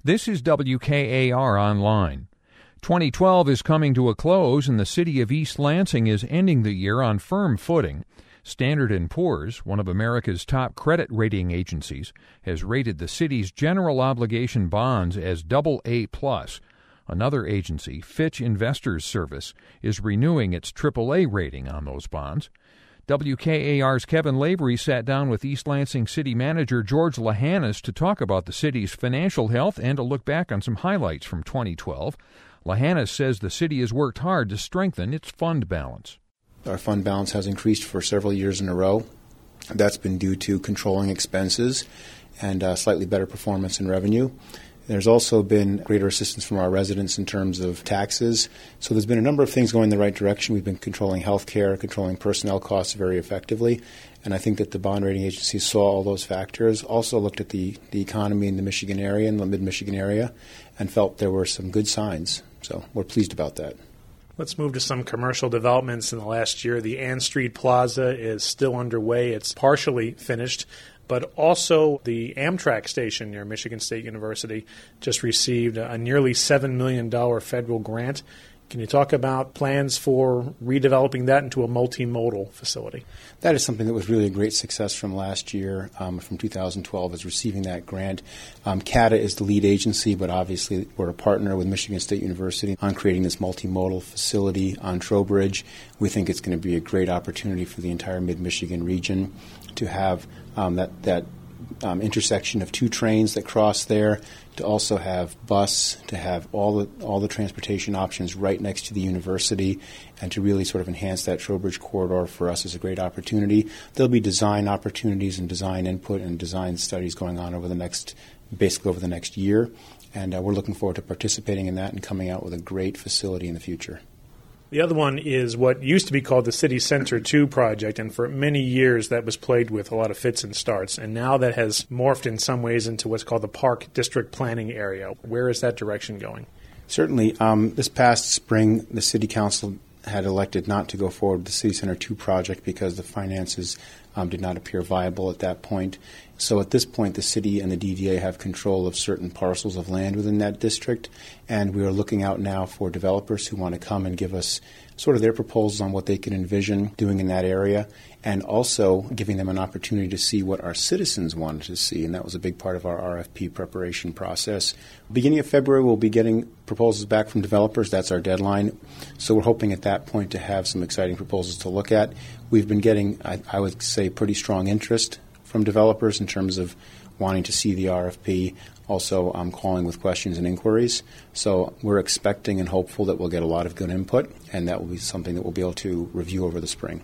This is WKAR Online. 2012 is coming to a close, and the city of East Lansing is ending the year on firm footing. Standard & Poor's, one of America's top credit rating agencies, has rated the city's general obligation bonds as AA+. Another agency, Fitch Investors Service, is renewing its AAA rating on those bonds. WKAR's Kevin Lavery sat down with East Lansing City Manager George Lahanis to talk about the city's financial health and to look back on some highlights from 2012. Lahanis says the city has worked hard to strengthen its fund balance. Our fund balance has increased for several years in a row. That's been due to controlling expenses and slightly better performance in revenue. There's also been greater assistance from our residents in terms of taxes. So there's been a number of things going in the right direction. We've been controlling health care, controlling personnel costs very effectively. And I think that the bond rating agencies saw all those factors, also looked at the economy in the Michigan area, in the mid-Michigan area, and felt there were some good signs. So we're pleased about that. Let's move to some commercial developments in the last year. The Ann Street Plaza is still underway. It's partially finished. But also the Amtrak station near Michigan State University just received a nearly $7 million federal grant. Can you talk about plans for redeveloping that into a multimodal facility? That is something that was really a great success from last year, from 2012, is receiving that grant. CATA is the lead agency, but obviously we're a partner with Michigan State University on creating this multimodal facility on Trowbridge. We think it's going to be a great opportunity for the entire mid-Michigan region to have that intersection of two trains that cross there, to also have bus, to have all the transportation options right next to the university, and to really sort of enhance that Trowbridge corridor for us is a great opportunity. There'll be design opportunities and design input and design studies going on over the next year, and we're looking forward to participating in that and coming out with a great facility in the future. The other one is what used to be called the City Center 2 project, and for many years that was plagued with a lot of fits and starts, and now that has morphed in some ways into what's called the Park District Planning Area. Where is that direction going? Certainly. This past spring, the City Council had elected not to go forward with the City Center 2 project because the finances did not appear viable at that point. So at this point, the city and the DDA have control of certain parcels of land within that district, and we are looking out now for developers who want to come and give us sort of their proposals on what they can envision doing in that area, and also giving them an opportunity to see what our citizens wanted to see, and that was a big part of our RFP preparation process. Beginning of February, we'll be getting proposals back from developers. That's our deadline. So we're hoping at that point to have some exciting proposals to look at. We've been getting, I would say, pretty strong interest from developers in terms of wanting to see the RFP, also calling with questions and inquiries. So we're expecting and hopeful that we'll get a lot of good input, and that will be something that we'll be able to review over the spring.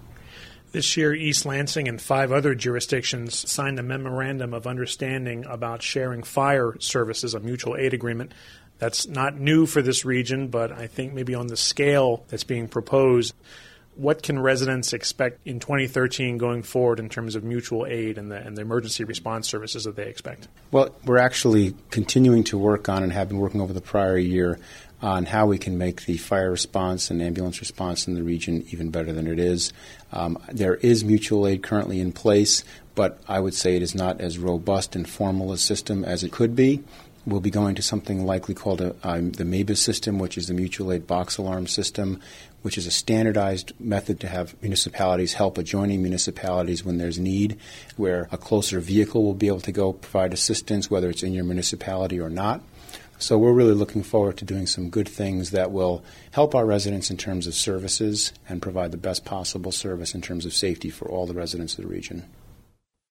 This year, East Lansing and 5 other jurisdictions signed a memorandum of understanding about sharing fire services, a mutual aid agreement. That's not new for this region, but I think maybe on the scale that's being proposed. What can residents expect in 2013 going forward in terms of mutual aid and the emergency response services that they expect? Well, we're actually continuing to work on and have been working over the prior year on how we can make the fire response and ambulance response in the region even better than it is. There is mutual aid currently in place, but I would say it is not as robust and formal a system as it could be. We'll be going to something likely called the MABUS system, which is the mutual aid box alarm system, which is a standardized method to have municipalities help adjoining municipalities when there's need, where a closer vehicle will be able to go provide assistance, whether it's in your municipality or not. So we're really looking forward to doing some good things that will help our residents in terms of services and provide the best possible service in terms of safety for all the residents of the region.